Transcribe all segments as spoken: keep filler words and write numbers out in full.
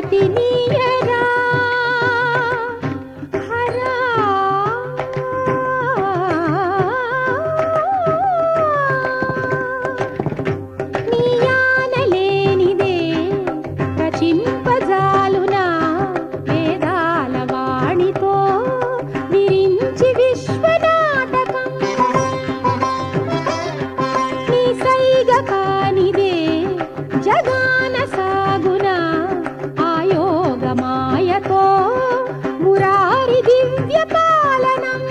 ఆనతి నీయరా హరా నీయానలేనిదే రచింపజాలునా వేదాల వాణితో విరించి విశ్వనాటకం నీ సైగ కానిదే జగాన సాగునా ఆయోగ మాయతో మురారి దివ్య పాలనం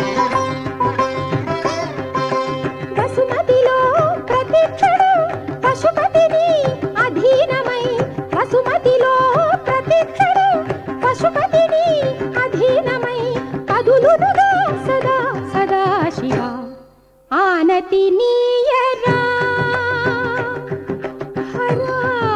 వసుమతిలో ప్రతిక్షణం పశుపతిని అధీనమై వసుమతిలో ప్రతిక్షణం పశుపతిని అధీనమై కదులునుగా సదా సదా శివ ఆనతి నీయరా హరా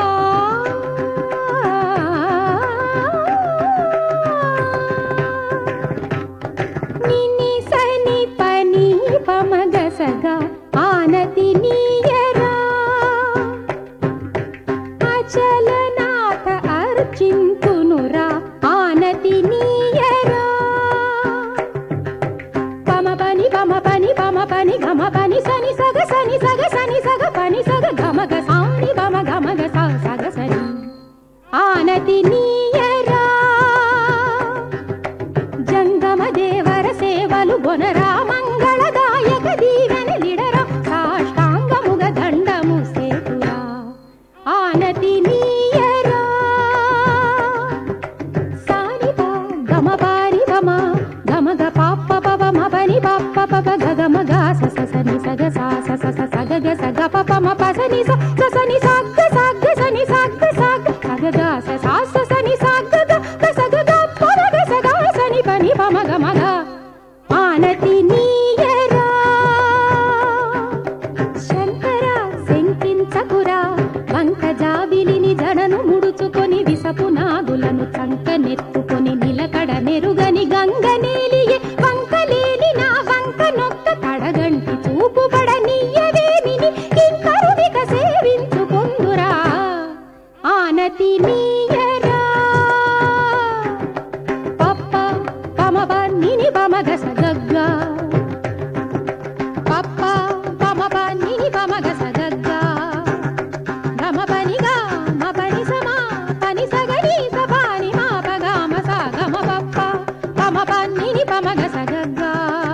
నిని సని పని పమగ సగా ఆనతి నీయరా అచలనాథ అర్చింతునురా ఆనతి నీయరా పమ పని పమ పని పమ పని గమ పని సని సగ సని సగ సని సగ పని సగ గమ గ సాని పమ గమ గ స సగ సని ఆనతి నీయరా జంగమ దేవర సేవలు గొనరా మంగళదాయక దీవెనలిడరా సాష్టాంగముగ దండము సేతురా ఆనతి నీయరా సాని ప గమ పారి పమ గమ గ పాప పవ మ పని పాప పవ గ గమ గ స స సని సగ సా స స స సగ గ సగ ప ప మ ప సని స స సని సగ సగ సని సగ సగ సగ గ స సా స సని సగ గ గ సగ గ ప గ సగ సని పని ప మ గ మ గ ఆనతి నీయరా శంకర శంకించకురా వంక జాబిలిని జడను ముడుచుకొని విసపు నాగులను చంక నెత్తుకొని నిలకడ నెరుగని గంగ నేలియే వంకలేని నా వంక నొక్క తడగంటి చూపు పడనీయవేమిని కింకరుడిక సేవించుకొందురా ఆనతి నీయరా పప్ప పమ ప నిని పమ గ స గ గ పప్ప పమ ప నిని పమ గ స గ గ గమ పని గ మ పని స మ పని స గ ని స ప ని మ ప గ మ స గ మ పప్ప పమ ప నిని పమ గ స గ గ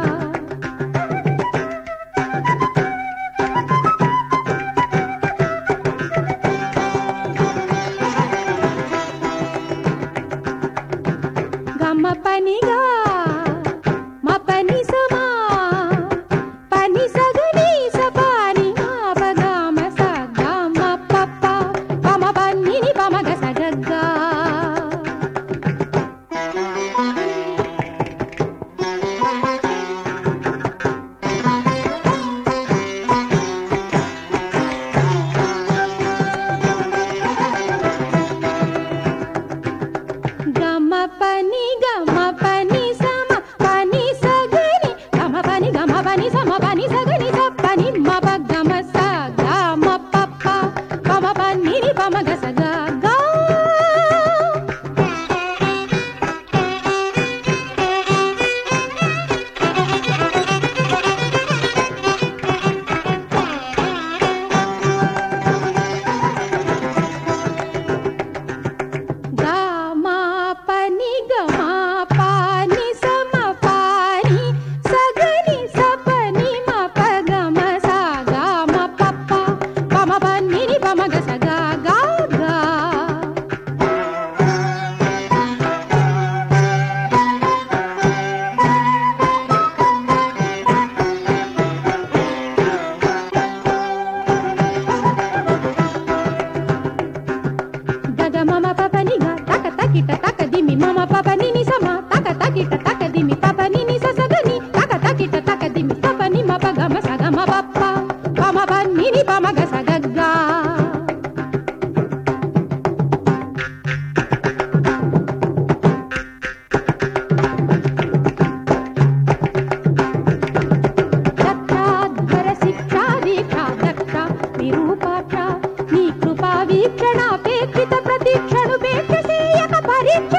గమ పని గ మ పని స మ పని స గ ని స ప ని మ ప గ మ స గ మ పప్ప పమ ప నిని పమ గ స గ గ గమ పని గమ పని సమ పని సగని గమ పని గమ పని సమ పని సగని స పని మ ప గమ స గ మ పప్ప పమ ప నిని పమ గ స గ గ గ మ పని గ మ పని సమ పని సగని స పని మ ప గ మ స గ మ పప్ప పమ ప నిని పమ గ స గ గ గ గగ మమ పప ని గ తక తకిట తక దిమి మమ పప నిని సమ తక తకిట తక దిమి పప నిని స స గ ని తక తకిట తక దిమి పప ని మ ప గ మ స గ మ పప్ప పమ ప నిని పమ గ స గ గ వీక్షణాపేక్షిత ప్రతీక్షణుపేక్ష సేయక పరీక్ష